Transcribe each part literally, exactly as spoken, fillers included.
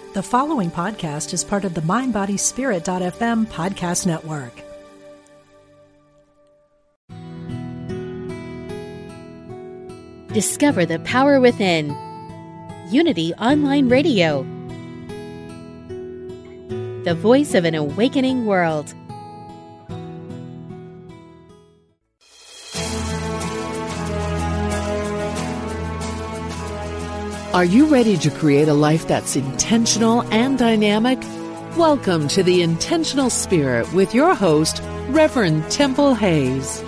The following podcast is part of the mind body spirit dot f m podcast network. Discover the power within. Unity Online Radio. The voice of an awakening world. Are you ready to create a life that's intentional and dynamic? Welcome to The Intentional Spirit with your host, Reverend Temple Hayes.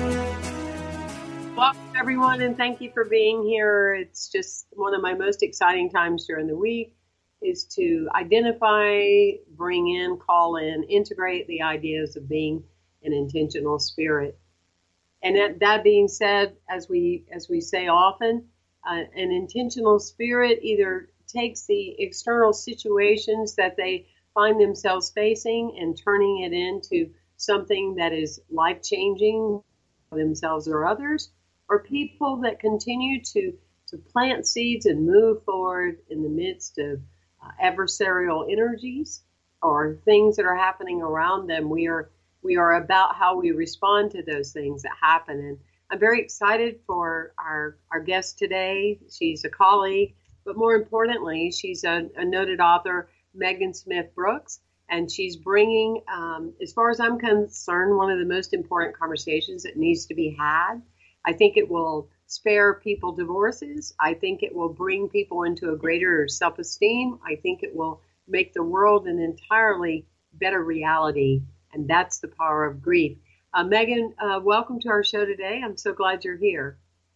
Welcome, everyone, and thank you for being here. It's just one of my most exciting times during the week is to identify, bring in, call in, integrate the ideas of being an intentional spirit. And that, that being said, as we as we say often, Uh, an intentional spirit either takes the external situations that they find themselves facing and turning it into something that is life-changing for themselves or others, or people that continue to, to plant seeds and move forward in the midst of uh, adversarial energies or things that are happening around them. We are we are about how we respond to those things that happen. And I'm very excited for our, our guest today. She's a colleague, but more importantly, she's a, a noted author, Megan Smith Brooks, and she's bringing, um, as far as I'm concerned, one of the most important conversations that needs to be had. I think it will spare people divorces. I think it will bring people into a greater self-esteem. I think it will make the world an entirely better reality, and that's the power of grief. Uh, Megan, uh, welcome to our show today. I'm so glad you're here.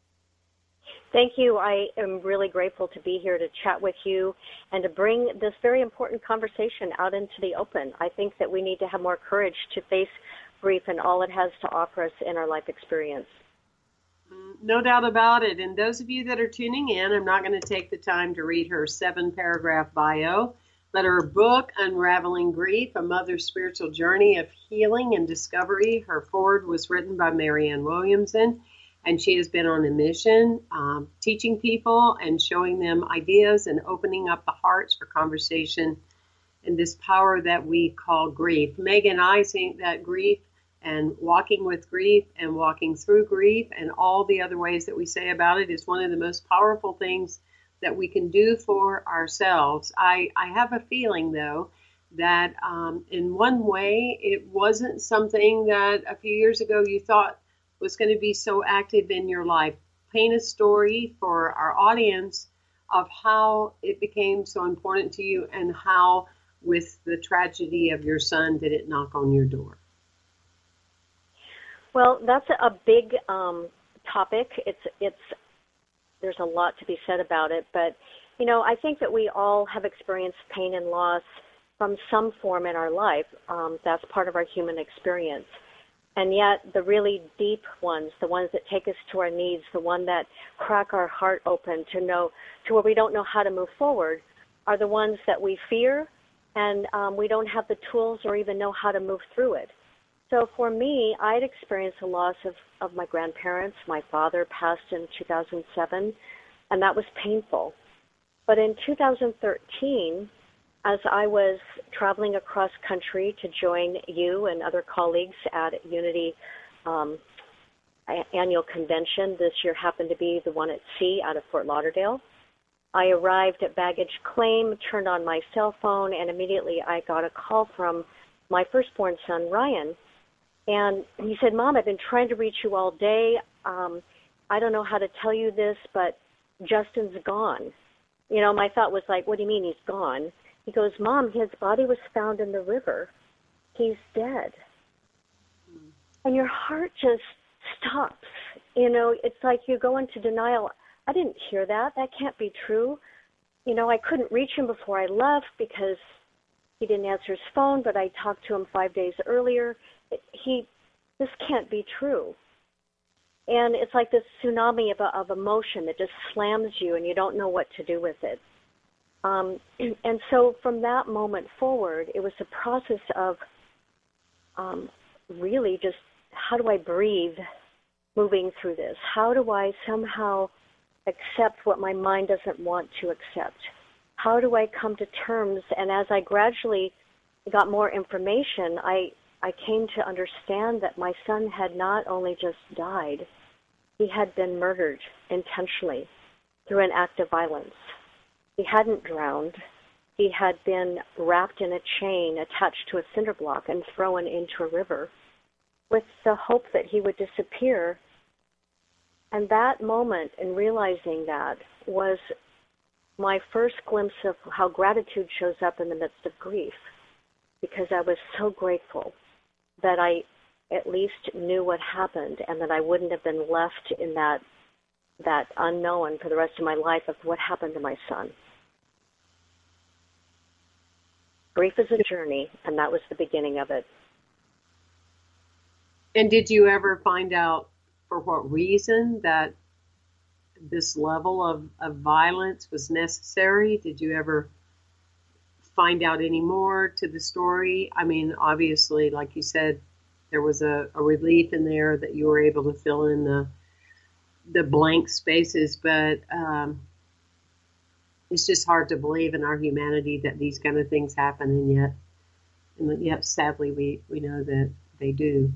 Thank you. I am really grateful to be here to chat with you and to bring this very important conversation out into the open. I think that we need to have more courage to face grief and all it has to offer us in our life experience. No doubt about it. And those of you that are tuning in, I'm not going to take the time to read her seven-paragraph bio. But her book, Unraveling Grief, A Mother's Spiritual Journey of Healing and Discovery, her foreword was written by Marianne Williamson, and she has been on a mission um, teaching people and showing them ideas and opening up the hearts for conversation and this power that we call grief. Megan and I think that grief and walking with grief and walking through grief and all the other ways that we say about it is one of the most powerful things that we can do for ourselves. I, I have a feeling, though, that um, in one way, it wasn't something that a few years ago you thought was going to be so active in your life. Paint a story for our audience of how it became so important to you and how, with the tragedy of your son, did it knock on your door? Well, that's a big um, topic. It's it's There's a lot to be said about it, but, you know, I think that we all have experienced pain and loss from some form in our life. Um, that's part of our human experience. And yet the really deep ones, the ones that take us to our knees, the one that crack our heart open to know, to where we don't know how to move forward, are the ones that we fear, and um, we don't have the tools or even know how to move through it. So for me, I'd experienced a loss of, of my grandparents. My father passed in two thousand seven, and that was painful. But in two thousand thirteen, as I was traveling across country to join you and other colleagues at Unity um, annual convention, this year happened to be the one at sea out of Fort Lauderdale, I arrived at baggage claim, turned on my cell phone, and immediately I got a call from my firstborn son, Ryan. And he said, "Mom, I've been trying to reach you all day. Um, I don't know how to tell you this, but Justin's gone." You know, my thought was like, "What do you mean he's gone?" He goes, "Mom, his body was found in the river. He's dead." Mm. And your heart just stops. You know, it's like you go into denial. I didn't hear that. That can't be true. You know, I couldn't reach him before I left because he didn't answer his phone, but I talked to him five days earlier. He, this can't be true. And it's like this tsunami of, of emotion that just slams you and you don't know what to do with it. Um, and so from that moment forward, it was a process of um, really just, how do I breathe moving through this? How do I somehow accept what my mind doesn't want to accept? how do I come to terms? And as I gradually got more information, I, I came to understand that my son had not only just died, he had been murdered intentionally through an act of violence. He hadn't drowned. He had been wrapped in a chain attached to a cinder block and thrown into a river with the hope that he would disappear. And that moment, in realizing that, was my first glimpse of how gratitude shows up in the midst of grief, because I was so grateful that I at least knew what happened and that I wouldn't have been left in that that unknown for the rest of my life of what happened to my son. Grief is a journey, and that was the beginning of it. And did you ever find out for what reason that this level of, of violence was necessary? Did you ever find out any more to the story? I mean, obviously, like you said, there was a, a relief in there that you were able to fill in the the blank spaces, but um, it's just hard to believe in our humanity that these kind of things happen, and yet, and yet, sadly, we, we know that they do.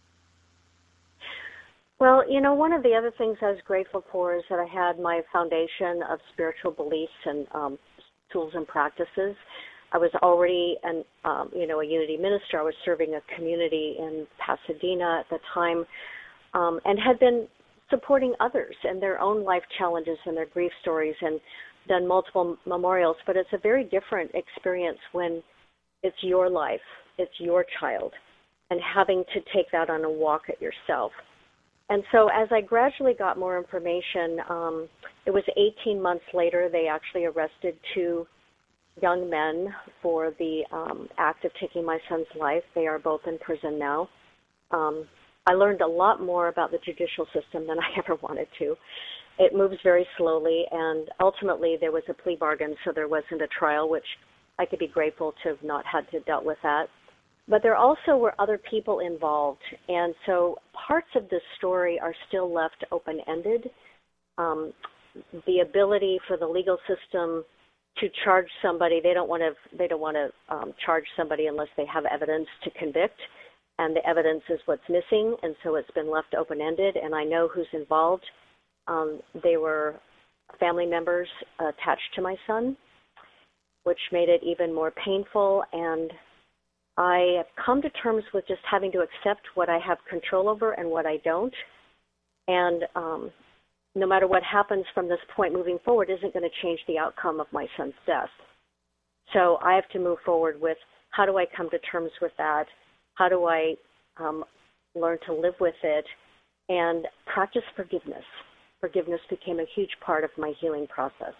Well, you know, one of the other things I was grateful for is that I had my foundation of spiritual beliefs and um, tools and practices. I was already, an, um, you know, a Unity minister. I was serving a community in Pasadena at the time, um, and had been supporting others in their own life challenges and their grief stories, and done multiple memorials. But it's a very different experience when it's your life, it's your child, and having to take that on a walk at yourself. And so as I gradually got more information, um, it was eighteen months later, they actually arrested two young men for the um, act of taking my son's life. They are both in prison now. Um, I learned a lot more about the judicial system than I ever wanted to. It moves very slowly, and ultimately there was a plea bargain, so there wasn't a trial, which I could be grateful to have not had to dealt with that. But there also were other people involved, and so parts of this story are still left open-ended. Um, the ability for the legal system to charge somebody, they don't want to they don't want to um, charge somebody unless they have evidence to convict, and the evidence is what's missing, and so it's been left open-ended, and I know who's involved. Um, they were family members attached to my son, which made it even more painful, and I have come to terms with just having to accept what I have control over and what I don't. And um, no matter what happens from this point moving forward isn't going to change the outcome of my son's death. So I have to move forward with how do I come to terms with that? How do I um, learn to live with it and practice forgiveness? Forgiveness became a huge part of my healing process.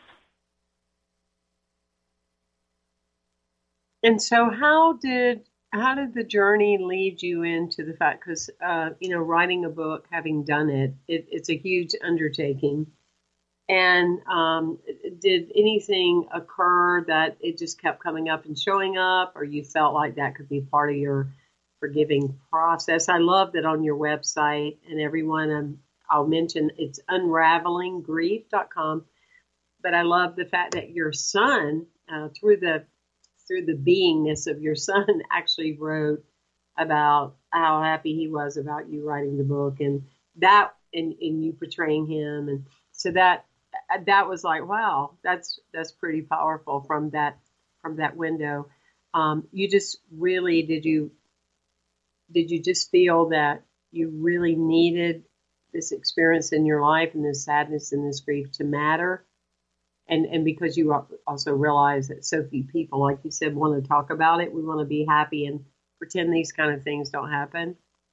And so how did how did the journey lead you into the fact, because, uh, you know, writing a book, having done it, it it's a huge undertaking. And um, did anything occur that it just kept coming up and showing up, or you felt like that could be part of your forgiving process? I love that on your website, and everyone, um, I'll mention it's unraveling grief dot com. But I love the fact that your son, uh, through the through the beingness of your son, actually wrote about how happy he was about you writing the book, and that, and, and you portraying him. And so that, that was like, wow, that's, that's pretty powerful from that, from that window. Um, you just really, did you, did you just feel that you really needed this experience in your life and this sadness and this grief to matter? And and because you also realize that so few people, like you said, want to talk about it. We want to be happy and pretend these kind of things don't happen.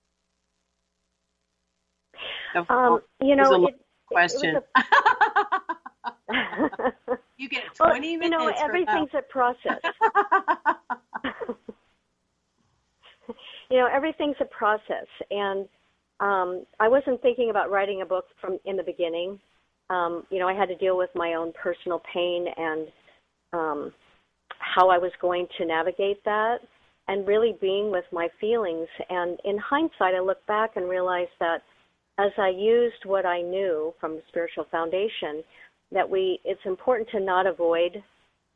Um, you know, it was a it, question. It was a... You get twenty well, minutes. You know, everything's a process. you know, everything's a process, and um, I wasn't thinking about writing a book from in the beginning. Um, you know, I had to deal with my own personal pain and um, how I was going to navigate that, and really being with my feelings. And in hindsight, I look back and realize that as I used what I knew from the spiritual foundation, that we it's important to not avoid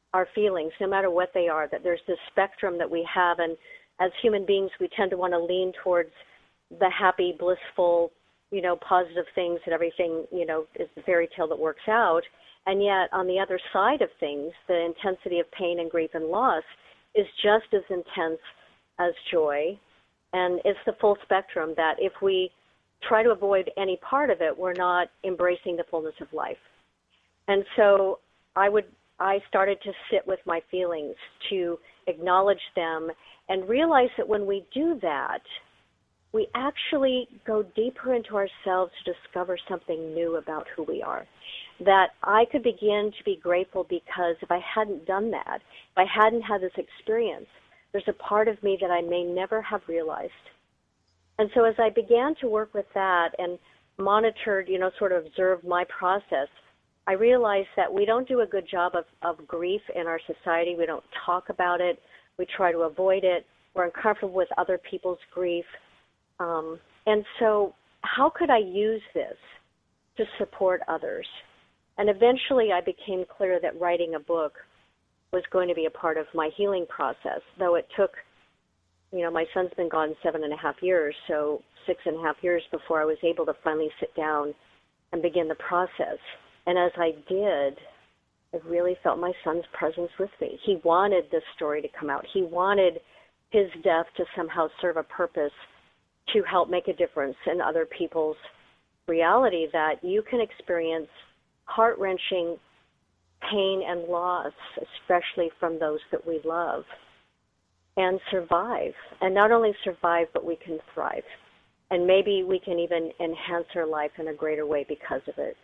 our feelings, no matter what they are, that there's this spectrum that we have. And as human beings, we tend to want to lean towards the happy, blissful, you know, positive things, that everything, you know, is the fairy tale that works out. And yet on the other side of things, the intensity of pain and grief and loss is just as intense as joy. And it's the full spectrum that if we try to avoid any part of it, we're not embracing the fullness of life. And so I would, I started to sit with my feelings, to acknowledge them, and realize that when we do that, we actually go deeper into ourselves to discover something new about who we are. That I could begin to be grateful because if I hadn't done that, if I hadn't had this experience, there's a part of me that I may never have realized. And so as I began to work with that and monitored, you know, sort of observed my process, I realized that we don't do a good job of, of grief in our society. We don't talk about it. We try to avoid it. We're uncomfortable with other people's grief. Um, and so how could I use this to support others? And eventually I became clear that writing a book was going to be a part of my healing process, though it took, you know, my son's been gone seven and a half years, so six and a half years before I was able to finally sit down and begin the process. And as I did, I really felt my son's presence with me. He wanted this story to come out. He wanted his death to somehow serve a purpose to help make a difference in other people's reality, that you can experience heart-wrenching pain and loss, especially from those that we love, and survive. And not only survive, but we can thrive. And maybe we can even enhance our life in a greater way because of it.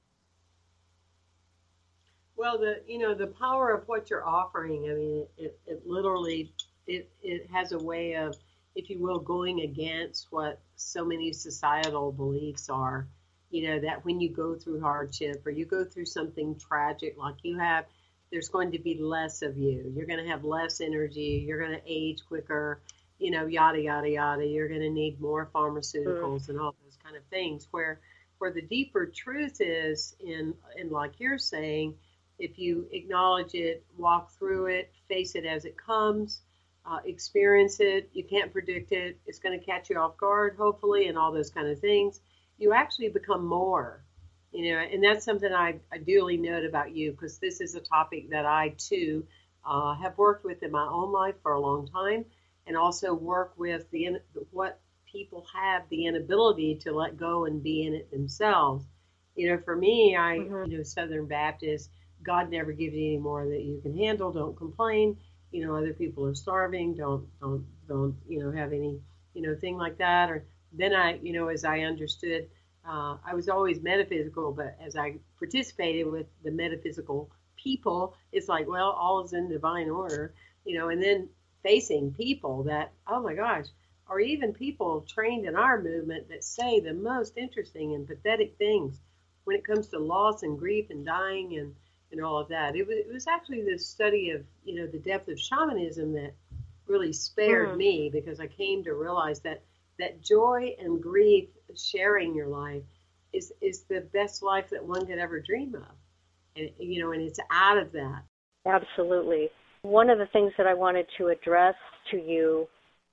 Well, the you know the power of what you're offering. I mean, it, it literally it it has a way of, if you will, going against what so many societal beliefs are. You know, that when you go through hardship or you go through something tragic like you have, there's going to be less of you. You're going to have less energy. You're going to age quicker. You know, yada yada yada. You're going to need more pharmaceuticals mm. and all those kind of things. Where where the deeper truth is in in like you're saying. If you acknowledge it, walk through it, face it as it comes, uh, experience it, you can't predict it, it's going to catch you off guard, hopefully, and all those kind of things, you actually become more, you know, and that's something I, I duly note about you, because this is a topic that I, too, uh, have worked with in my own life for a long time, and also work with the what people have the inability to let go and be in it themselves. You know, for me, I, mm-hmm. you know, Southern Baptist, God never gives you any more that you can handle. Don't complain. You know, other people are starving. Don't, don't, don't, you know, have any, you know, thing like that. Or then I, you know, as I understood, uh, I was always metaphysical, but as I participated with the metaphysical people, it's like, well, all is in divine order, you know, and then facing people that, oh my gosh, or even people trained in our movement that say the most interesting and pathetic things when it comes to loss and grief and dying and, and all of that. It was, it was actually the study of, you know, the depth of shamanism that really spared mm. me, because I came to realize that that joy and grief, sharing your life, is is the best life that one could ever dream of. And, you know, and it's out of that. Absolutely. One of the things that I wanted to address to you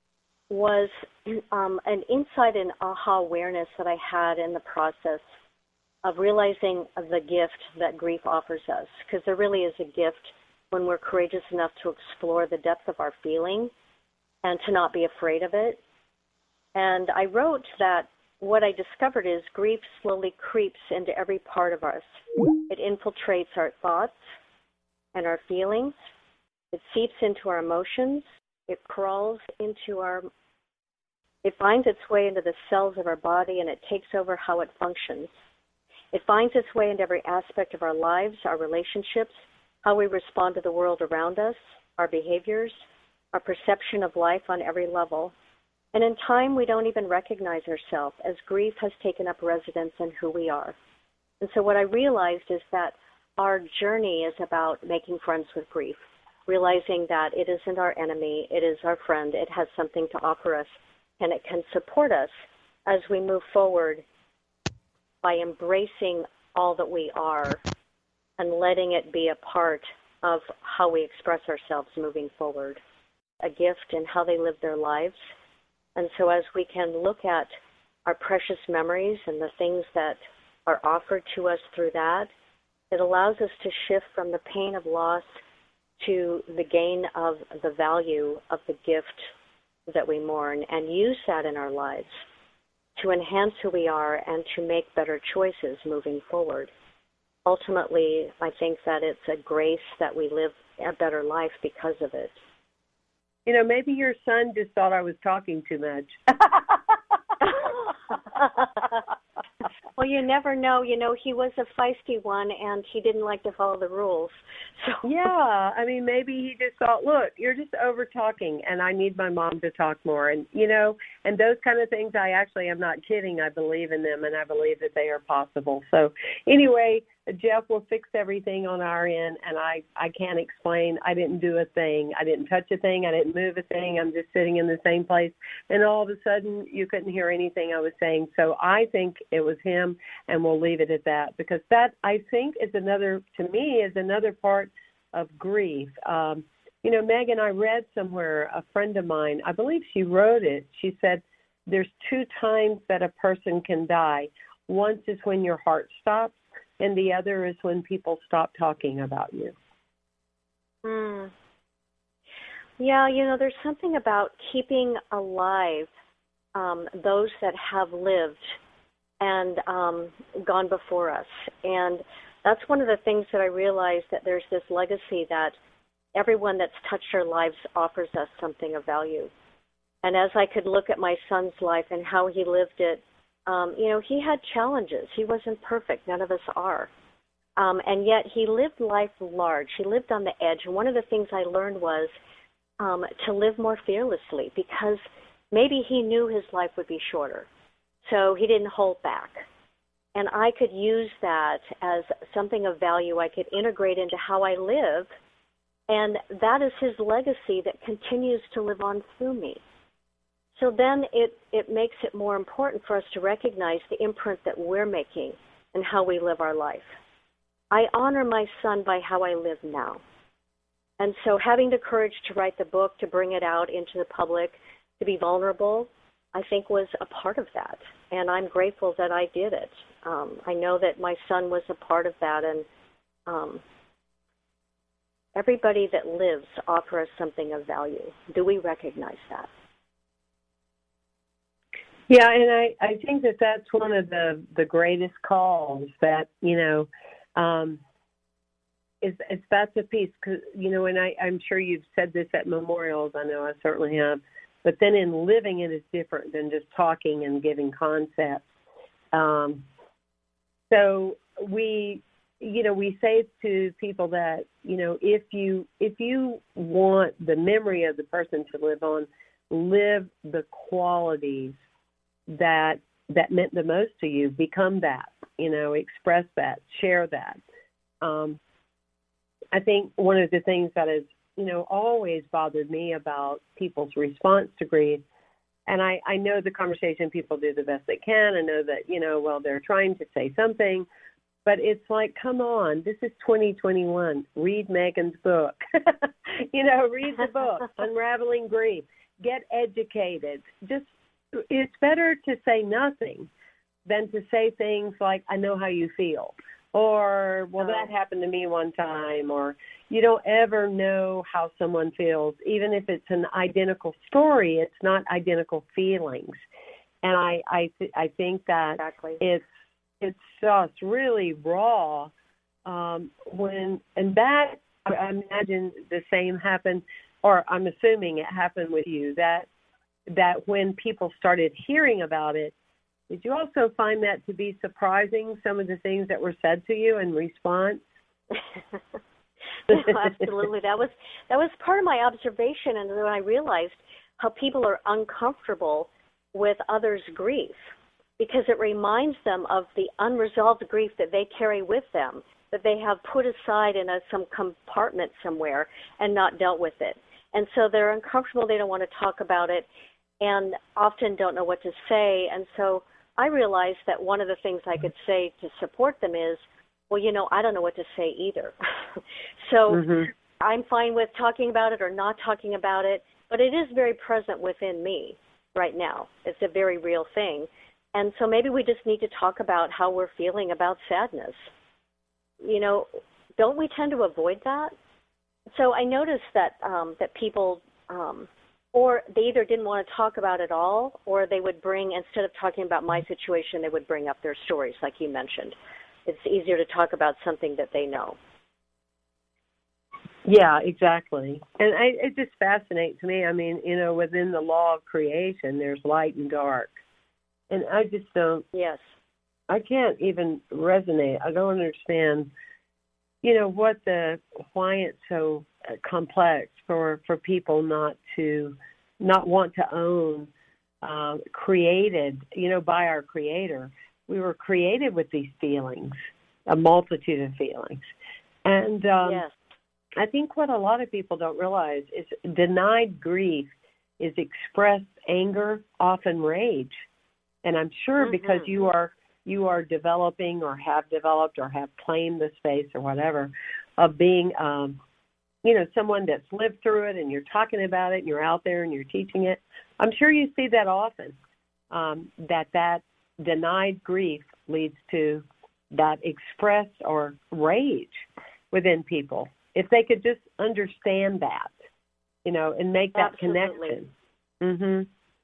was um, an insight and aha awareness that I had in the process of realizing the gift that grief offers us, because there really is a gift when we're courageous enough to explore the depth of our feeling and to not be afraid of it. And I wrote that what I discovered is grief slowly creeps into every part of us. It infiltrates our thoughts and our feelings. It seeps into our emotions. It crawls into our, it finds its way into the cells of our body, and it takes over how it functions. It finds its way into every aspect of our lives, our relationships, how we respond to the world around us, our behaviors, our perception of life on every level. And in time, we don't even recognize ourselves, as grief has taken up residence in who we are. And so what I realized is that our journey is about making friends with grief, realizing that it isn't our enemy, it is our friend, it has something to offer us, and it can support us as we move forward by embracing all that we are and letting it be a part of how we express ourselves moving forward, a gift in how they live their lives. And so as we can look at our precious memories and the things that are offered to us through that, it allows us to shift from the pain of loss to the gain of the value of the gift that we mourn, and use that in our lives to enhance who we are and to make better choices moving forward. Ultimately, I think that it's a grace that we live a better life because of it. You know, maybe your son just thought I was talking too much. Well, you never know. You know, he was a feisty one, and he didn't like to follow the rules. So yeah, I mean, maybe he just thought, look, you're just over talking, and I need my mom to talk more. And, you know, and those kind of things, I actually am not kidding. I believe in them, and I believe that they are possible. So anyway, Jeff will fix everything on our end, and I, I can't explain. I didn't do a thing. I didn't touch a thing. I didn't move a thing. I'm just sitting in the same place. And all of a sudden, you couldn't hear anything I was saying. So I think it was him, and we'll leave it at that, because that, I think, is another, to me, is another part of grief. Um, you know, Megan, I read somewhere, a friend of mine, I believe she wrote it. She said, there's two times that a person can die. Once is when your heart stops, and the other is when people stop talking about you. Mm. Yeah, you know, there's something about keeping alive um, those that have lived and um, gone before us. And that's one of the things that I realized, that there's this legacy that everyone that's touched our lives offers us something of value. And as I could look at my son's life and how he lived it, Um, you know, he had challenges. He wasn't perfect. None of us are. Um, and yet he lived life large. He lived on the edge. And one of the things I learned was um, to live more fearlessly, because maybe he knew his life would be shorter. So he didn't hold back. And I could use that as something of value I could integrate into how I live. And that is his legacy that continues to live on through me. So then it, it makes it more important for us to recognize the imprint that we're making and how we live our life. I honor my son by how I live now. And so having the courage to write the book, to bring it out into the public, to be vulnerable, I think was a part of that. And I'm grateful that I did it. Um, I know that my son was a part of that. And um, everybody that lives offers us something of value. Do we recognize that? Yeah, and I, I think that that's one of the, the greatest calls that, you know, um, is, is that's a piece, cause, you know, and I, I'm sure you've said this at memorials. I know I certainly have. But then in living it is different than just talking and giving concepts. Um, so we, you know, we say to people that, you know, if you if you want the memory of the person to live on, live the qualities that that meant the most to you, become that, you know, express that, share that. Um, I think one of the things that has, you know, always bothered me about people's response to grief, and I, I know the conversation people do the best they can. I know that, you know, well, they're trying to say something, but it's like, come on, this is twenty twenty-one. Read Megan's book. you know, read the book, Unraveling Grief. Get educated. Just It's better to say nothing than to say things like, I know how you feel, or, well, that happened to me one time, or you don't ever know how someone feels. Even if it's an identical story, it's not identical feelings. And I I, th- I think that exactly. it's it's just really raw um, when, and that, I imagine the same happened, or I'm assuming it happened with you, that that when people started hearing about it, did you also find that to be surprising, some of the things that were said to you in response? No, absolutely. That was that was part of my observation, and when I realized how people are uncomfortable with others' grief, because it reminds them of the unresolved grief that they carry with them, that they have put aside in a, some compartment somewhere and not dealt with it. And so they're uncomfortable, they don't want to talk about it, and often don't know what to say. And so I realized that one of the things I could say to support them is, well, you know, I don't know what to say either. so mm-hmm. I'm fine with talking about it or not talking about it, but it is very present within me right now. It's a very real thing. And so maybe we just need to talk about how we're feeling about sadness. You know, don't we tend to avoid that? So I noticed that um, that people, um, or they either didn't want to talk about it all, or they would bring, instead of talking about my situation, they would bring up their stories, like you mentioned. It's easier to talk about something that they know. Yeah, exactly. And I, it just fascinates me. I mean, you know, within the law of creation, there's light and dark. And I just don't, yes, I can't even resonate. I don't understand, you know, what the, why it's so complex for, for people not to, not want to own, uh, created, you know, by our Creator. We were created with these feelings, a multitude of feelings. And um, yes. I think what a lot of people don't realize is denied grief is expressed anger, often rage. And I'm sure mm-hmm. because you are you are developing or have developed or have claimed the space or whatever of being, um, you know, someone that's lived through it and you're talking about it and you're out there and you're teaching it. I'm sure you see that often, um, that that denied grief leads to that expressed or rage within people. If they could just understand that, you know, and make that Absolutely. connection. Mm-hmm.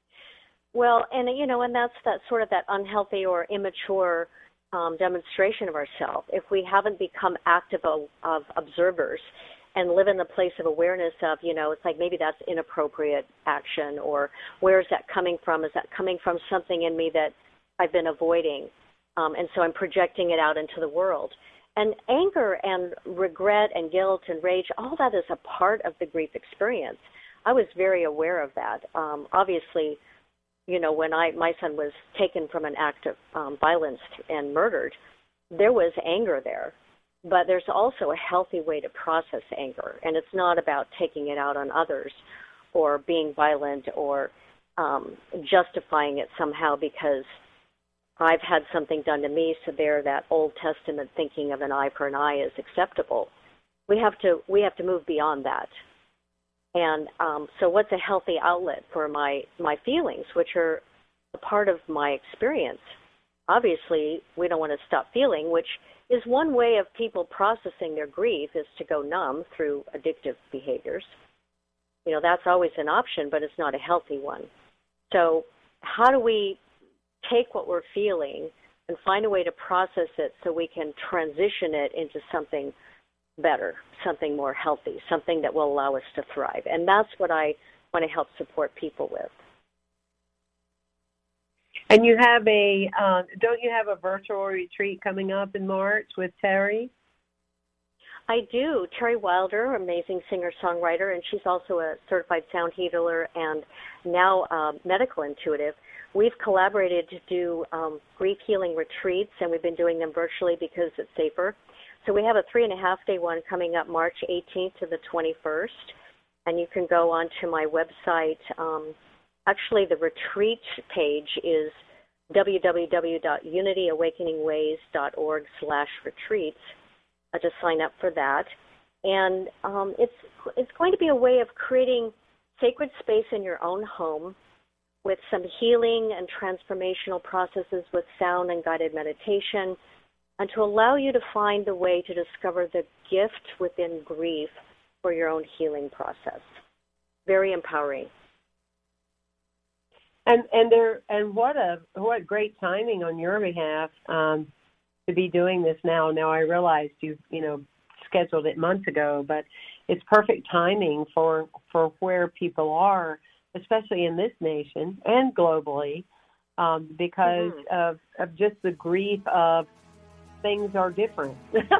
Well, and, you know, and that's that sort of that unhealthy or immature um, demonstration of ourselves. If we haven't become active of, of observers and live in the place of awareness of, you know, it's like maybe that's inappropriate action, or where is that coming from? Is that coming from something in me that I've been avoiding? Um, and so I'm projecting it out into the world. And anger and regret and guilt and rage, all that is a part of the grief experience. I was very aware of that. Um, obviously, you know, when I my son was taken from an act of um, violence and murdered, there was anger there. But there's also a healthy way to process anger, and it's not about taking it out on others or being violent or um, justifying it somehow because I've had something done to me, so there that Old Testament thinking of an eye for an eye is acceptable. We have to we have to move beyond that. And um, so what's a healthy outlet for my, my feelings, which are a part of my experience? Obviously, we don't want to stop feeling, which is one way of people processing their grief is to go numb through addictive behaviors. You know, that's always an option, but it's not a healthy one. So how do we take what we're feeling and find a way to process it so we can transition it into something better, something more healthy, something that will allow us to thrive? And that's what I want to help support people with. And you have a, uh, don't you have a virtual retreat coming up in March with Terry? I do. Terry Wilder, amazing singer-songwriter, and she's also a certified sound healer and now uh, medical intuitive. We've collaborated to do um, grief healing retreats, and we've been doing them virtually because it's safer. So we have a three-and-a-half-day one coming up March eighteenth to the twenty-first, and you can go onto my website. Um, actually, the retreat page is w w w dot unity awakening ways dot org slash retreats uh, to sign up for that. And um, it's it's going to be a way of creating sacred space in your own home with some healing and transformational processes with sound and guided meditation, and to allow you to find the way to discover the gift within grief for your own healing process. Very empowering. And and there and what a what great timing on your behalf um, to be doing this now. Now I realized you you know scheduled it months ago, but it's perfect timing for for where people are, especially in this nation and globally, um, because mm-hmm. of of just the grief of things are different.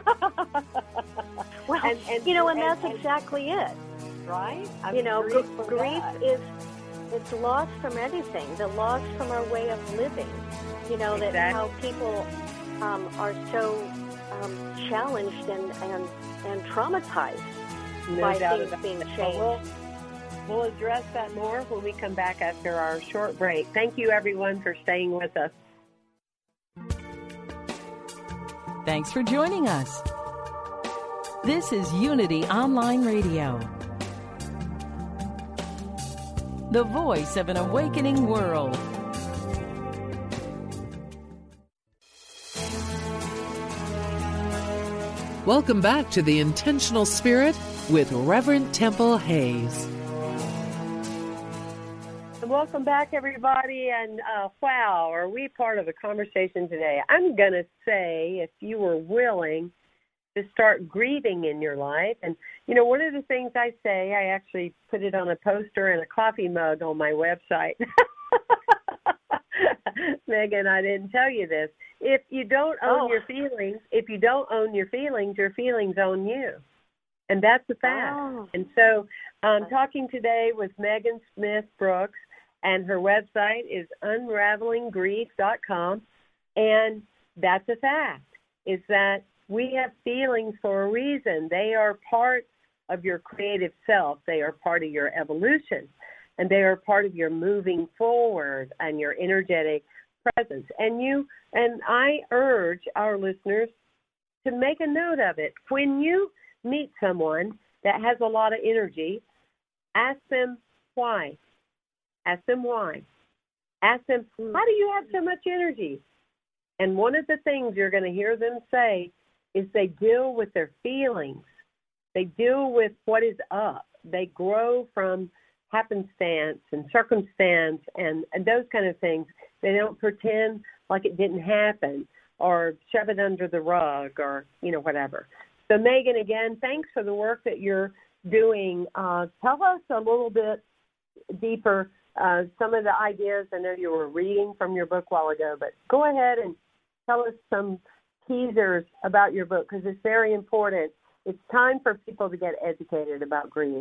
Well, and, and, you know, and, and that's and, exactly it, right? I you mean, know, grief, gr- grief is it's loss from anything, the loss from our way of living. You know, exactly. that how people um, are so um, challenged and, and, and traumatized no by doubt things about being it. changed. Well, we'll, we'll address that more when we come back after our short break. Thank you, everyone, for staying with us. Thanks for joining us. This is Unity Online Radio, the voice of an awakening world. Welcome back to The Intentional Spirit with Reverend Temple Hayes. Welcome back, everybody, and uh, wow, are we part of the conversation today? I'm going to say, if you were willing to start grieving in your life, and, you know, one of the things I say, I actually put it on a poster and a coffee mug on my website. Megan, I didn't tell you this. If you don't own Oh. your feelings, if you don't own your feelings, your feelings own you. And that's a fact. Oh. And so I'm talking today with Megan Smith Brooks, and her website is unraveling grief dot com. And that's a fact, is that we have feelings for a reason. They are part of your creative self. They are part of your evolution. And they are part of your moving forward and your energetic presence. And you and I urge our listeners to make a note of it. When you meet someone that has a lot of energy, ask them why. Ask them why. Ask them, how do you have so much energy? And one of the things you're going to hear them say is they deal with their feelings. They deal with what is up. They grow from happenstance and circumstance and, and those kind of things. They don't pretend like it didn't happen or shove it under the rug or, you know, whatever. So, Megan, again, thanks for the work that you're doing. Uh, tell us a little bit deeper uh, some of the ideas. I know you were reading from your book a while ago, but go ahead and tell us some teasers about your book, because it's very important. It's time for people to get educated about grief.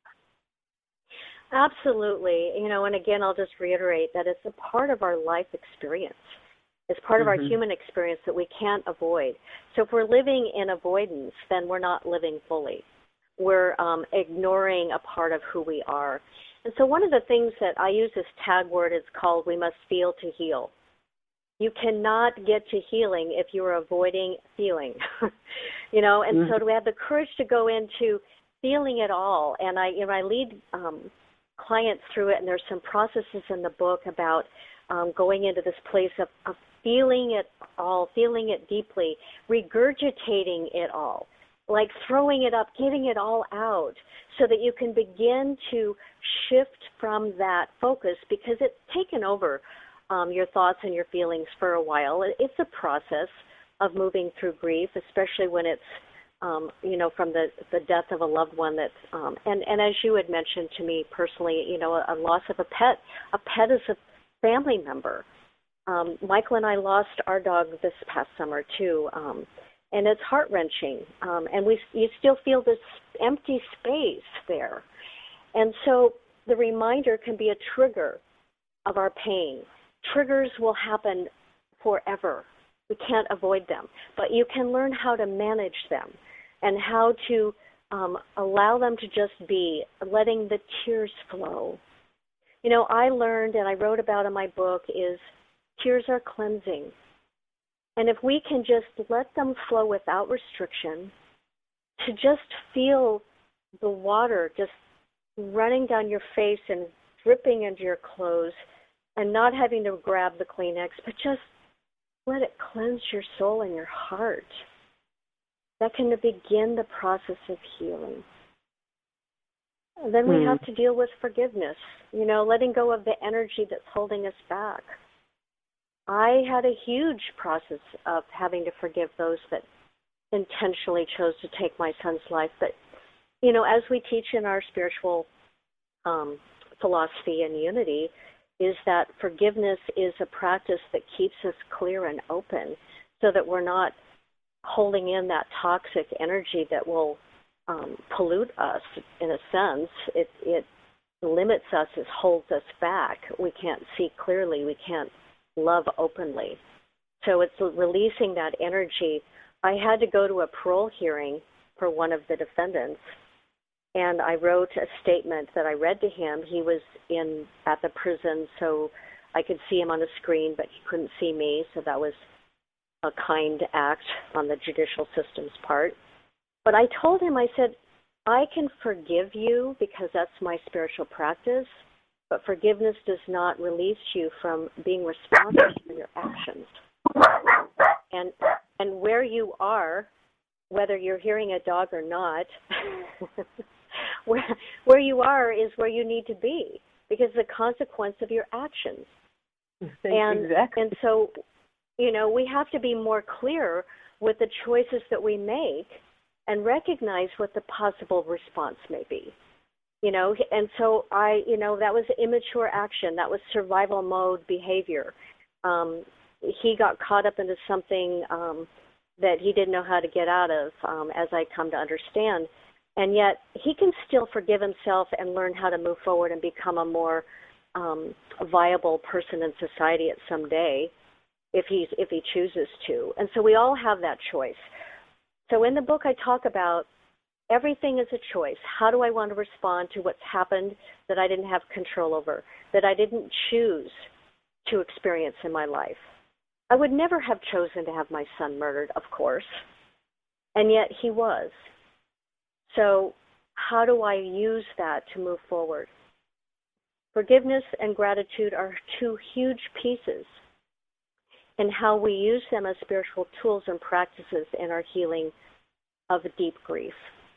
Absolutely. You know, and again, I'll just reiterate that it's a part of our life experience. It's part of Mm-hmm. our human experience that we can't avoid. So if we're living in avoidance, then we're not living fully. We're um, ignoring a part of who we are. And so one of the things that I use this tag word is called we must feel to heal. You cannot get to healing if you're avoiding feeling, you know, and Mm-hmm. so to have the courage to go into feeling it all. And I, you know, I lead um, clients through it, and there's some processes in the book about um, going into this place of, of feeling it all, feeling it deeply, regurgitating it all, like throwing it up, getting it all out so that you can begin to shift from that focus, because it's taken over um, your thoughts and your feelings for a while. It's a process of moving through grief, especially when it's Um, you know, from the, the death of a loved one that's, um, and, and as you had mentioned to me personally, you know, a, a loss of a pet. A pet is a family member. Um, Michael and I lost our dog this past summer, too, um, and it's heart-wrenching. Um, and we you still feel this empty space there. And so the reminder can be a trigger of our pain. Triggers will happen forever. We can't avoid them, but you can learn how to manage them and how to um, allow them to just be, letting the tears flow. You know, I learned, and I wrote about in my book, is tears are cleansing. And if we can just let them flow without restriction, to just feel the water just running down your face and dripping into your clothes and not having to grab the Kleenex, but just let it cleanse your soul and your heart. That can begin the process of healing. And then we Hmm. have to deal with forgiveness, you know, letting go of the energy that's holding us back. I had a huge process of having to forgive those that intentionally chose to take my son's life. But, you know, as we teach in our spiritual um, philosophy and unity, is that forgiveness is a practice that keeps us clear and open so that we're not holding in that toxic energy that will um, pollute us in a sense. It, it limits us, it holds us back. We can't see clearly, we can't love openly. So it's releasing that energy. I had to go to a parole hearing for one of the defendants, and I wrote a statement that I read to him. He was in at the prison, so I could see him on the screen, but he couldn't see me, so that was a kind act on the judicial system's part. But I told him, I said, I can forgive you because that's my spiritual practice, but forgiveness does not release you from being responsible for your actions. And and where you are, whether you're hearing a dog or not, where where you are is where you need to be, because the consequence of your actions. And exactly. and so, you know, we have to be more clear with the choices that we make and recognize what the possible response may be. You know, and so I, you know, that was immature action. That was survival mode behavior. Um, he got caught up into something um, that he didn't know how to get out of, um, as I come to understand. And yet he can still forgive himself and learn how to move forward and become a more um, viable person in society at some day if he's if he chooses to. And so we all have that choice. So in the book I talk about everything is a choice. How do I want to respond to what's happened that I didn't have control over, that I didn't choose to experience in my life? I would never have chosen to have my son murdered, of course, and yet he was. So how do I use that to move forward? Forgiveness and gratitude are two huge pieces in how we use them as spiritual tools and practices in our healing of deep grief.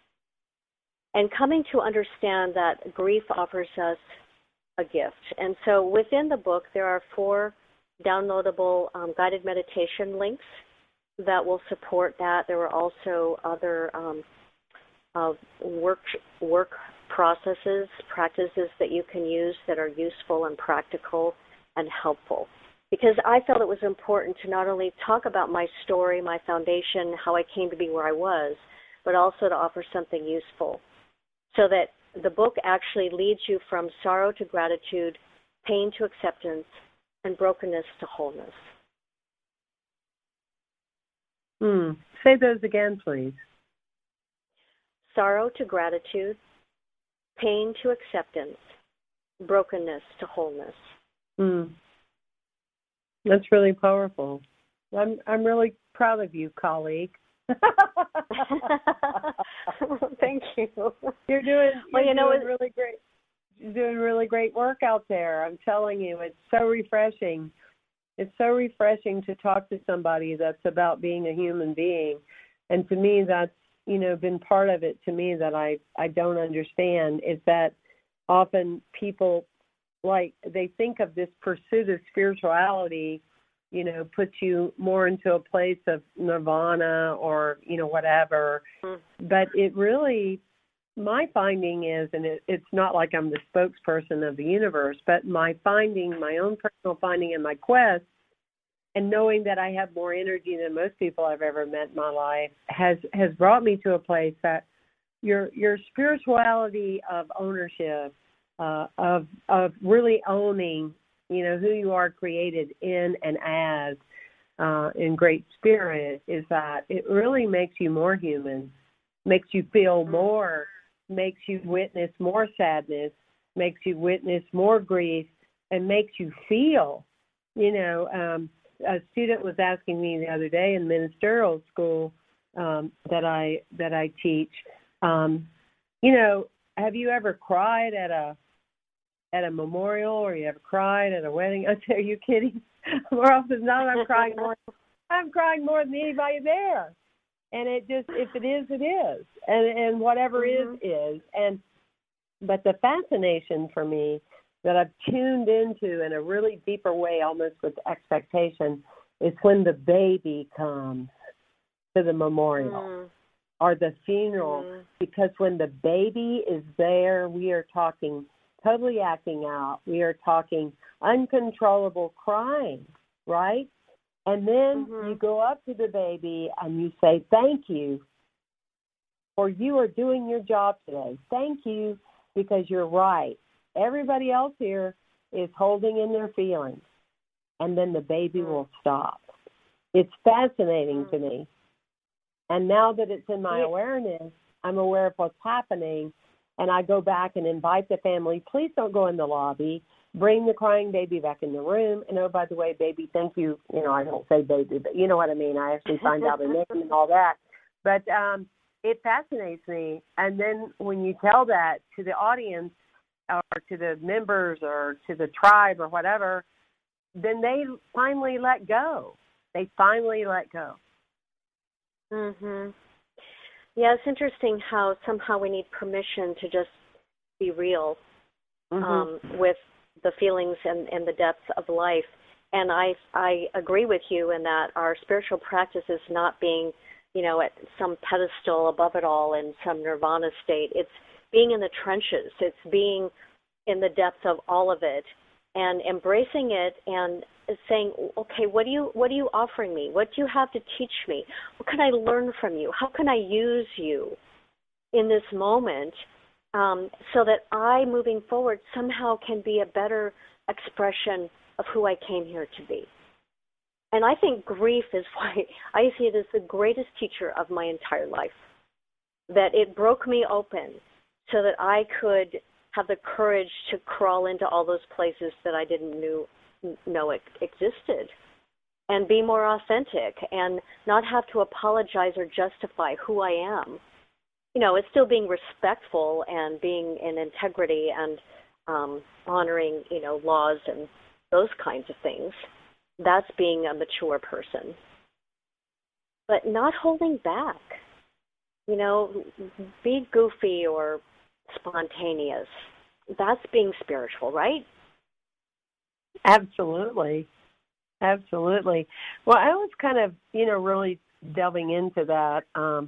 And coming to understand that grief offers us a gift. And so within the book, there are four downloadable um, guided meditation links that will support that. There are also other um, uh, work work processes, practices that you can use that are useful and practical and helpful. Because I felt it was important to not only talk about my story, my foundation, how I came to be where I was, but also to offer something useful, so that the book actually leads you from sorrow to gratitude, pain to acceptance, and brokenness to wholeness. Hmm. Say those again, please. Sorrow to gratitude, pain to acceptance, brokenness to wholeness. Hmm. That's really powerful. I'm I'm really proud of you, colleague. Thank you. You're doing, well, you're you know, doing really great. You're doing really great work out there. I'm telling you, it's so refreshing. It's so refreshing to talk to somebody that's about being a human being. And to me, that's, you know, been part of it to me that I, I don't understand is that often people, like, they think of this pursuit of spirituality, you know, puts you more into a place of nirvana or, you know, whatever. Mm-hmm. But it really, my finding is, and it, it's not like I'm the spokesperson of the universe, but my finding, my own personal finding in my quest, and knowing that I have more energy than most people I've ever met in my life, has has brought me to a place that your your spirituality of ownership, uh, of of really owning, you know, who you are created in and as uh, in great spirit, is that it really makes you more human, makes you feel more, makes you witness more sadness, makes you witness more grief, and makes you feel, you know, um, a student was asking me the other day in ministerial school um, that I that I teach, um, you know, have you ever cried at a at a memorial, or you ever cried at a wedding? I said, are you kidding? More often than not, I'm crying more. I'm crying more than anybody there. And it just, if it is, it is, and and whatever mm-hmm. is is. And but the fascination for me that I've tuned into in a really deeper way, almost with expectation, is when the baby comes to the memorial mm. or the funeral. Mm. Because when the baby is there, we are talking totally acting out. We are talking uncontrollable crying, right? And then mm-hmm. you go up to the baby and you say, thank you, for you are doing your job today. Thank you, because you're right. Everybody else here is holding in their feelings, and then the baby mm. will stop. It's fascinating mm. to me. And now that it's in my yeah. awareness, I'm aware of what's happening, and I go back and invite the family, please don't go in the lobby. bring the crying baby back in the room. And, oh, by the way, baby, thank you. You know, I don't say baby, but you know what I mean. I actually find out her name and all that. But um, it fascinates me. And then when you tell that to the audience or to the members or to the tribe or whatever, then they finally let go. They finally let go. Mhm. Yeah, it's interesting how somehow we need permission to just be real mm-hmm. um, with the feelings and, and the depths of life. And I I agree with you in that our spiritual practice is not being, you know, at some pedestal above it all in some nirvana state. It's being in the trenches. It's being in the depths of all of it and embracing it and saying, okay, what do you what are you offering me? What do you have to teach me? What can I learn from you? How can I use you in this moment um, so that I, moving forward, somehow can be a better expression of who I came here to be? And I think grief is why I see it as the greatest teacher of my entire life, that it broke me open so that I could have the courage to crawl into all those places that I didn't knew, know it existed and be more authentic and not have to apologize or justify who I am. You know, it's still being respectful and being in integrity and um, honoring, you know, laws and those kinds of things. That's being a mature person. But not holding back. You know, be goofy or spontaneous. That's being spiritual, right? Absolutely. Absolutely. Well, I was kind of, you know, really delving into that um,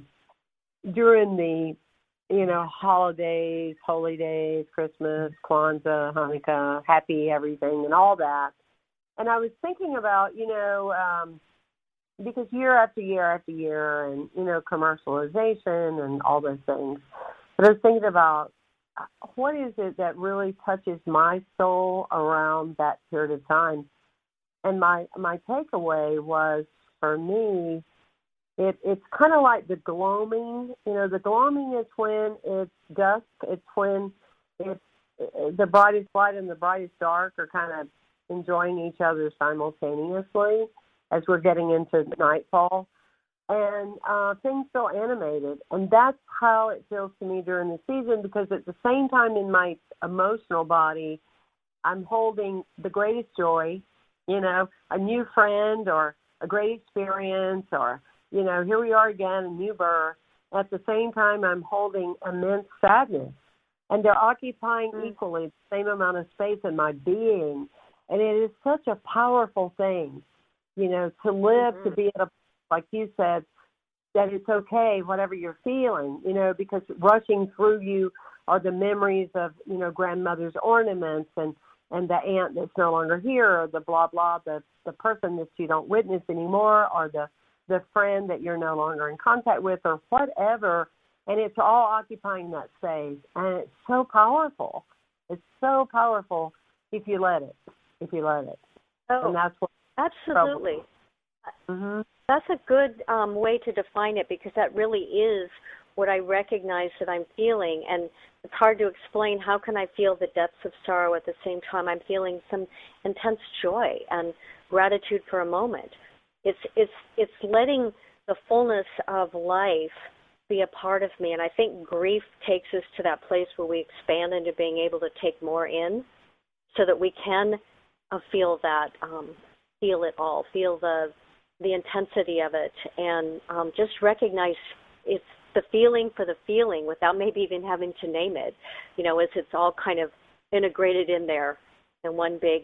during the, you know, holidays, holy days, Christmas, Kwanzaa, Hanukkah, happy everything and all that. And I was thinking about, you know, um, because year after year after year and, you know, commercialization and all those things. But I was thinking about what is it that really touches my soul around that period of time. And my, my takeaway was, for me, it, it's kind of like the gloaming. You know, the gloaming is when it's dusk. It's when it's, the brightest light and the brightest dark are kind of enjoying each other simultaneously as we're getting into nightfall. And uh, things feel animated. And that's how it feels to me during the season, because at the same time in my emotional body, I'm holding the greatest joy, you know, a new friend or a great experience or, you know, here we are again, a new birth. At the same time, I'm holding immense sadness. And they're occupying mm-hmm. equally the same amount of space in my being. And it is such a powerful thing, you know, to live, mm-hmm. to be at a, like you said, that it's okay, whatever you're feeling, you know, because rushing through you are the memories of, you know, grandmother's ornaments and, and the aunt that's no longer here, or the blah, blah, the, the person that you don't witness anymore, or the, the friend that you're no longer in contact with, or whatever. And it's all occupying that space. And it's so powerful. It's so powerful if you let it, if you let it. Oh, and that's what absolutely. Mm-hmm. That's a good um, way to define it, because that really is what I recognize that I'm feeling. And it's hard to explain how can I feel the depths of sorrow at the same time I'm feeling some intense joy and gratitude for a moment. It's it's it's letting the fullness of life be a part of me. And I think grief takes us to that place where we expand into being able to take more in so that we can uh, feel that, um, feel it all, feel the the intensity of it, and um, just recognize it's the feeling for the feeling without maybe even having to name it, you know, as it's all kind of integrated in there in one big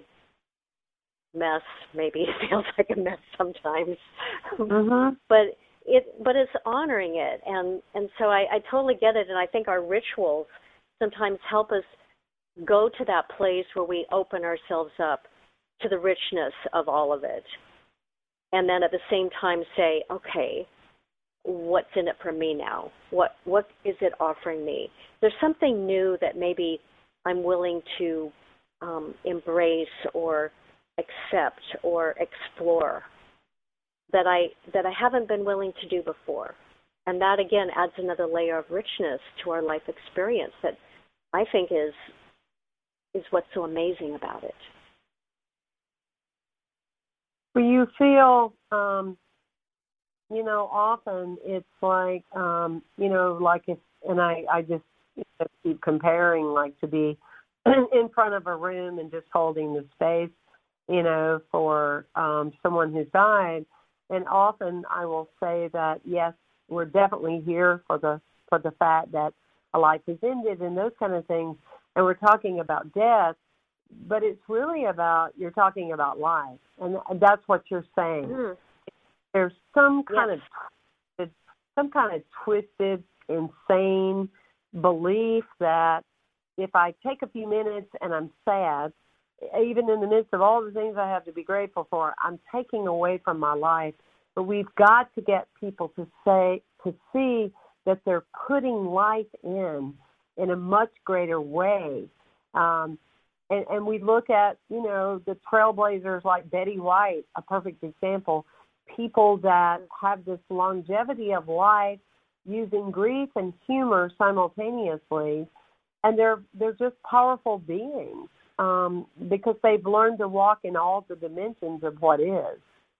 mess. Maybe it feels like a mess sometimes. Mm-hmm. but it, but it's honoring it, and, and so I, I totally get it, and I think our rituals sometimes help us go to that place where we open ourselves up to the richness of all of it. And then at the same time say, okay, what's in it for me now? What what is it offering me? There's something new that maybe I'm willing to um, embrace or accept or explore that I that I haven't been willing to do before. And that, again, adds another layer of richness to our life experience that I think is is what's so amazing about it. Well, you feel, um, you know, often it's like, um, you know, like if, and I, I just keep comparing, like to be in front of a room and just holding the space, you know, for um, someone who's died. And often I will say that, yes, we're definitely here for the for the fact that a life is ended and those kind of things. And we're talking about death, but it's really about, you're talking about life. And that's what you're saying. Mm. There's some kind yes. of some kind of twisted, insane belief that if I take a few minutes and I'm sad, even in the midst of all the things I have to be grateful for, I'm taking away from my life. But we've got to get people to say, to see that they're putting life in in a much greater way. Um, and, and we look at, you know, the trailblazers like Betty White, a perfect example, people that have this longevity of life using grief and humor simultaneously, and they're they're just powerful beings um, because they've learned to walk in all the dimensions of what is.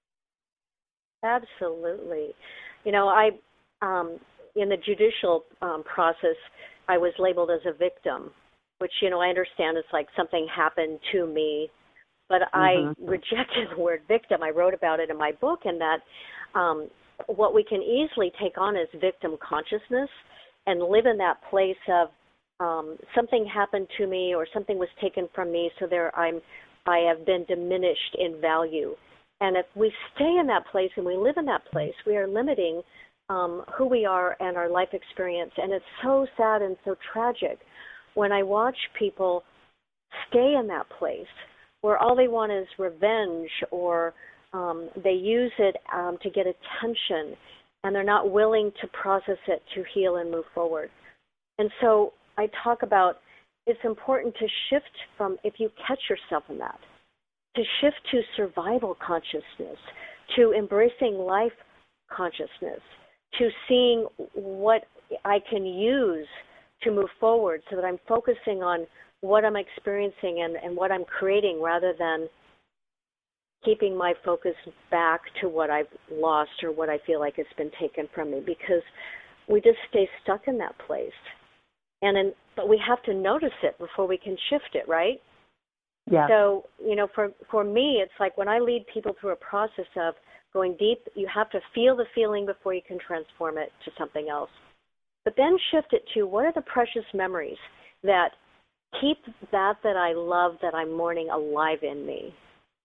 Absolutely. You know, I um, in the judicial um, process, I was labeled as a victim, which, you know, I understand it's like something happened to me, but mm-hmm. I rejected the word victim. I wrote about it in my book, and that um, what we can easily take on is victim consciousness and live in that place of um, something happened to me or something was taken from me, so there I'm I have been diminished in value. And if we stay in that place and we live in that place, we are limiting um, who we are and our life experience. And it's so sad and so tragic when I watch people stay in that place where all they want is revenge, or um, they use it um, to get attention, and they're not willing to process it, to heal and move forward. And so I talk about it's important to shift from, if you catch yourself in that, to shift to survival consciousness, to embracing life consciousness, to seeing what I can use to move forward so that I'm focusing on what I'm experiencing and, and what I'm creating, rather than keeping my focus back to what I've lost or what I feel like it's been taken from me, because we just stay stuck in that place. And in, but we have to notice it before we can shift it, right? Yeah. So, you know, for, for me, it's like when I lead people through a process of going deep, you have to feel the feeling before you can transform it to something else. But then shift it to, what are the precious memories that keep that that I love, that I'm mourning, alive in me?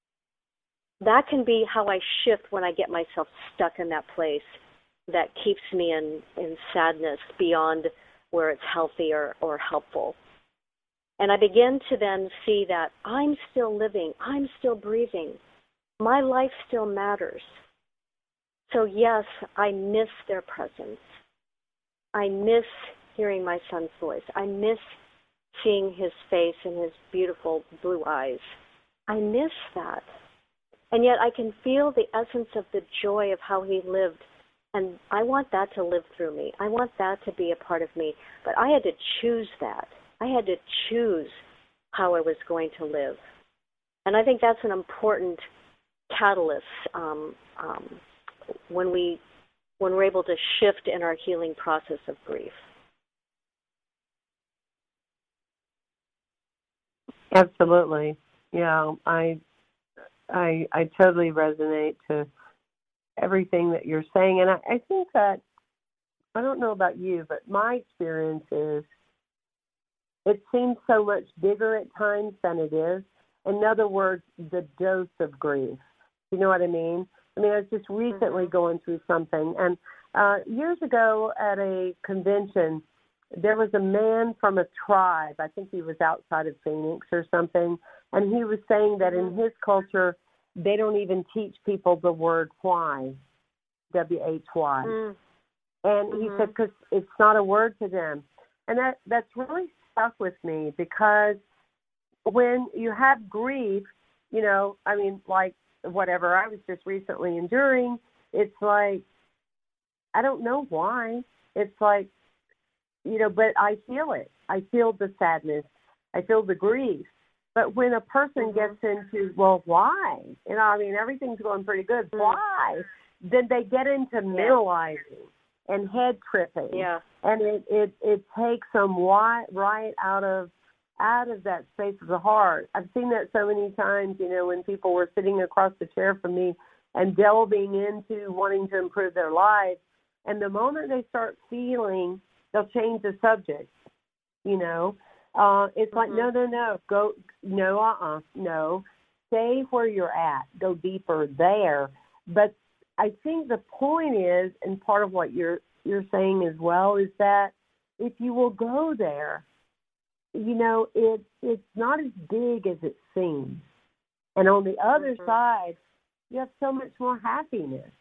That can be how I shift when I get myself stuck in that place that keeps me in, in sadness beyond where it's healthy or, or helpful. And I begin to then see that I'm still living, I'm still breathing, my life still matters. So yes, I miss their presence. I miss hearing my son's voice. I miss seeing his face and his beautiful blue eyes. I miss that. And yet I can feel the essence of the joy of how he lived. And I want that to live through me. I want that to be a part of me. But I had to choose that. I had to choose how I was going to live. And I think that's an important catalyst um, um, when, we, when we're able to shift in our healing process of grief. Absolutely. Yeah, I, I, I totally resonate to everything that you're saying. And I, I think that, I don't know about you, but my experience is it seems so much bigger at times than it is. In other words, the dose of grief. You know what I mean? I mean, I was just recently mm-hmm. going through something. And uh, years ago at a convention, there was a man from a tribe. I think he was outside of Phoenix or something. And he was saying that in his culture, they don't even teach people the word why, W H Y. Mm. And mm-hmm. he said, because it's not a word to them. And that, that's really stuck with me, because when you have grief, you know, I mean, like whatever I was just recently enduring, it's like, I don't know why. It's like, you know, but I feel it. I feel the sadness. I feel the grief. But when a person mm-hmm. gets into, well, why? You know, I mean, everything's going pretty good. Mm-hmm. Why? Then they get into yeah. mentalizing and head tripping. Yeah. And it, it, it takes them right, right out of out of that space of the heart. I've seen that so many times, you know, when people were sitting across the chair from me and delving into wanting to improve their lives. And the moment they start feeling, they'll change the subject, you know. Uh, it's like, mm-hmm. no, no, no, go, no, uh-uh, no. Stay where you're at. Go deeper there. But I think the point is, and part of what you're you're saying as well, is that if you will go there, you know, it it's not as big as it seems. And on the other mm-hmm. side, you have so much more happiness.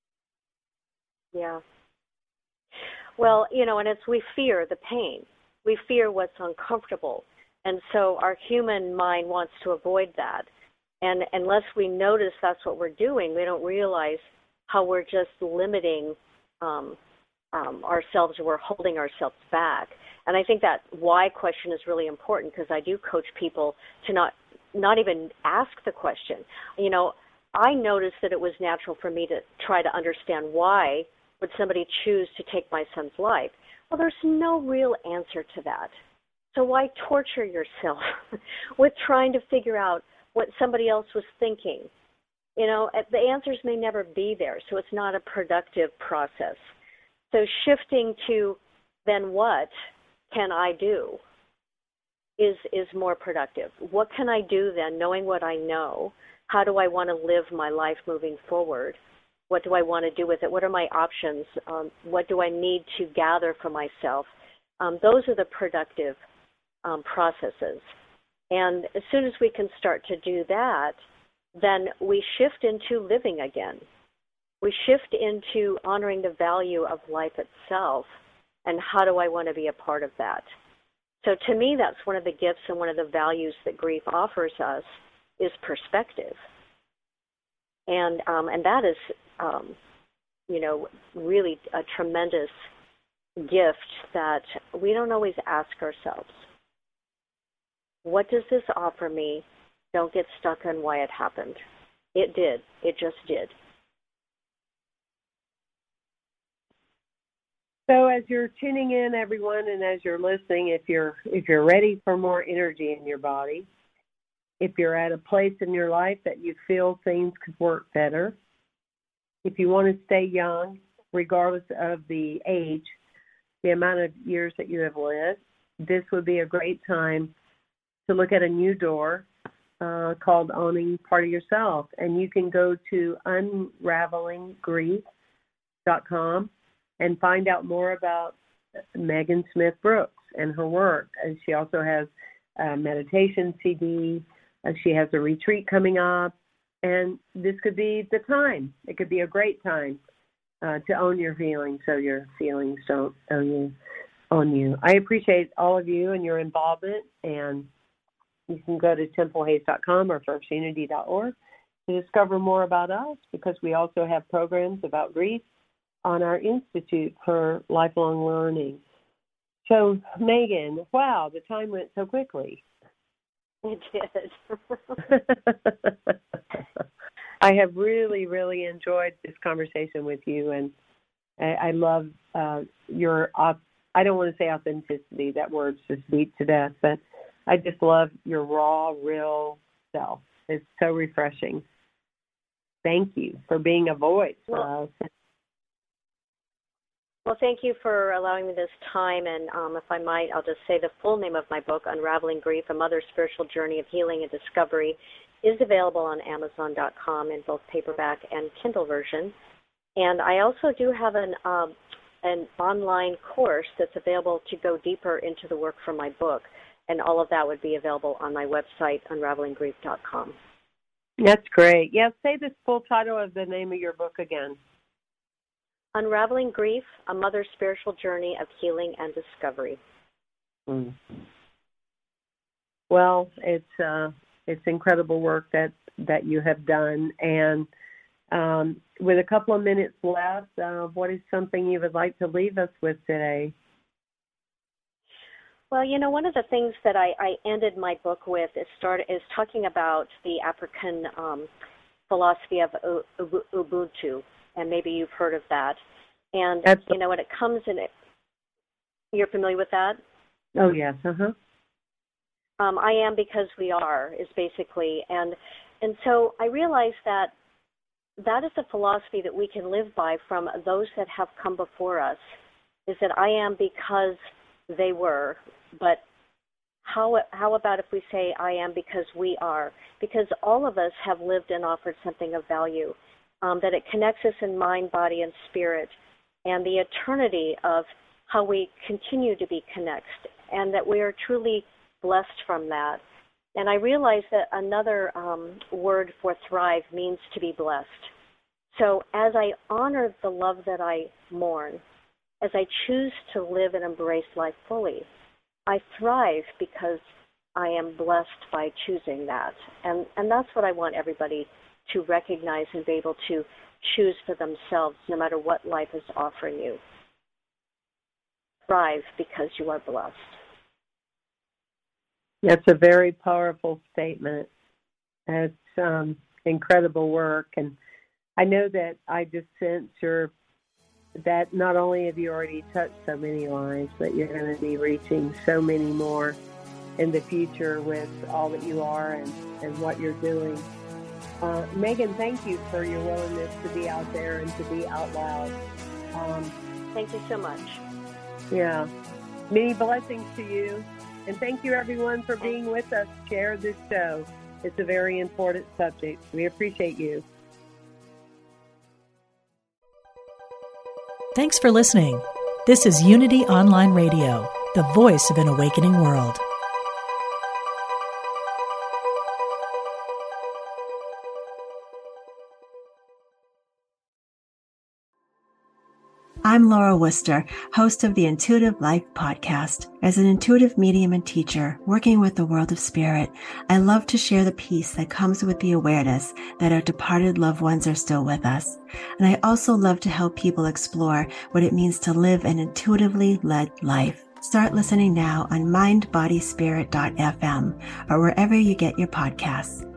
Yeah. Well, you know, and it's we fear the pain. We fear what's uncomfortable. And so our human mind wants to avoid that. And unless we notice that's what we're doing, we don't realize how we're just limiting um, um, ourselves, or we're holding ourselves back. And I think that why question is really important, because I do coach people to not not even ask the question. You know, I noticed that it was natural for me to try to understand why would somebody choose to take my son's life. Well, there's no real answer to that. So why torture yourself with trying to figure out what somebody else was thinking? You know, the answers may never be there, so it's not a productive process. So shifting to then what can I do is is more productive. What can I do then, knowing what I know? How do I want to live my life moving forward? What do I want to do with it? What are my options? Um, what do I need to gather for myself? Um, those are the productive um, processes. And as soon as we can start to do that, then we shift into living again. We shift into honoring the value of life itself, and how do I want to be a part of that? So to me, that's one of the gifts and one of the values that grief offers us is perspective. And um, and that is, um, you know, really a tremendous gift that we don't always ask ourselves. What does this offer me? Don't get stuck on why it happened. It did. It just did. So as you're tuning in, everyone, and as you're listening, if you're if you're ready for more energy in your body, if you're at a place in your life that you feel things could work better, if you want to stay young, regardless of the age, the amount of years that you have lived, this would be a great time to look at a new door uh, called Owning Part of Yourself. And you can go to unraveling grief dot com and find out more about Megan Smith Brooks and her work. And she also has a meditation C D. Uh, she has a retreat coming up. And this could be the time. It could be a great time uh, to own your feelings so your feelings don't own you. Own you. I appreciate all of you and your involvement. And you can go to temple hayes dot com or first unity dot org to discover more about us, because we also have programs about grief on our Institute for Lifelong Learning. So, Megan, wow, the time went so quickly. It did. I have really, really enjoyed this conversation with you, and I, I love uh, your, I don't want to say authenticity, that word's just beat to death, but I just love your raw, real self. It's so refreshing. Thank you for being a voice for well, us. Well, thank you for allowing me this time. And um, if I might, I'll just say the full name of my book, Unraveling Grief, A Mother's Spiritual Journey of Healing and Discovery, is available on amazon dot com in both paperback and Kindle version. And I also do have an um, an online course that's available to go deeper into the work from my book. And all of that would be available on my website, unraveling grief dot com. That's great. Yeah, say the full title of the name of your book again. Unraveling Grief, A Mother's Spiritual Journey of Healing and Discovery. Mm. Well, it's uh, it's incredible work that, that you have done. And um, with a couple of minutes left, uh, what is something you would like to leave us with today? Well, you know, one of the things that I, I ended my book with is start is talking about the African um, philosophy of Ubuntu, and maybe you've heard of that. And That's you know, when it comes in it, you're familiar with that? Oh yes, uh huh. Um, I am because we are is basically, and and so I realized that that is a philosophy that we can live by from those that have come before us. Is that I am because they were, but how how about if we say I am because we are? Because all of us have lived and offered something of value, um, that it connects us in mind, body, and spirit, and the eternity of how we continue to be connected, and that we are truly blessed from that. And I realize that another um, word for thrive means to be blessed. So as I honor the love that I mourn, as I choose to live and embrace life fully, I thrive because I am blessed by choosing that. And, and that's what I want everybody to recognize and be able to choose for themselves, no matter what life is offering you. Thrive because you are blessed. That's a very powerful statement. It's um, incredible work. And I know that I just sense your that not only have you already touched so many lives, but you're going to be reaching so many more in the future with all that you are and, and what you're doing. Uh, Megan, thank you for your willingness to be out there and to be out loud. Um, thank you so much. Yeah. Many blessings to you. And thank you, everyone, for being with us. Share this show. It's a very important subject. We appreciate you. Thanks for listening. This is Unity Online Radio, the voice of an awakening world. I'm Laura Worcester, host of the Intuitive Life podcast. As an intuitive medium and teacher working with the world of spirit, I love to share the peace that comes with the awareness that our departed loved ones are still with us. And I also love to help people explore what it means to live an intuitively led life. Start listening now on mind body spirit dot f m or wherever you get your podcasts.